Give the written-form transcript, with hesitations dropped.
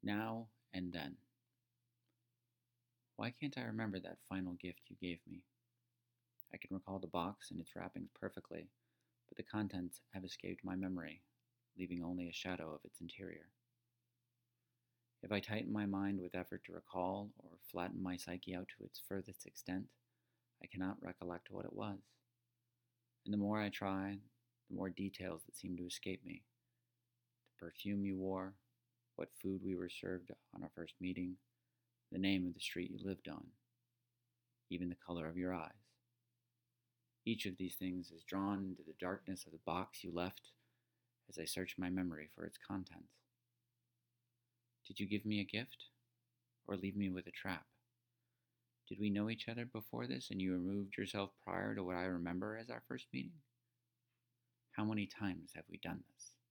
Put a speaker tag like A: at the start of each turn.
A: Now and then. Why can't I remember that final gift you gave me? I can recall the box and its wrappings perfectly, but the contents have escaped my memory, leaving only a shadow of its interior. If I tighten my mind with effort to recall or flatten my psyche out to its furthest extent, I cannot recollect what it was. And the more I try, the more details that seem to escape me. The perfume you wore, what food we were served on our first meeting, the name of the street you lived on, even the color of your eyes. Each of these things is drawn into the darkness of the box you left as I search my memory for its contents. Did you give me a gift, or leave me with a trap? Did we know each other before this and you removed yourself prior to what I remember as our first meeting? How many times have we done this?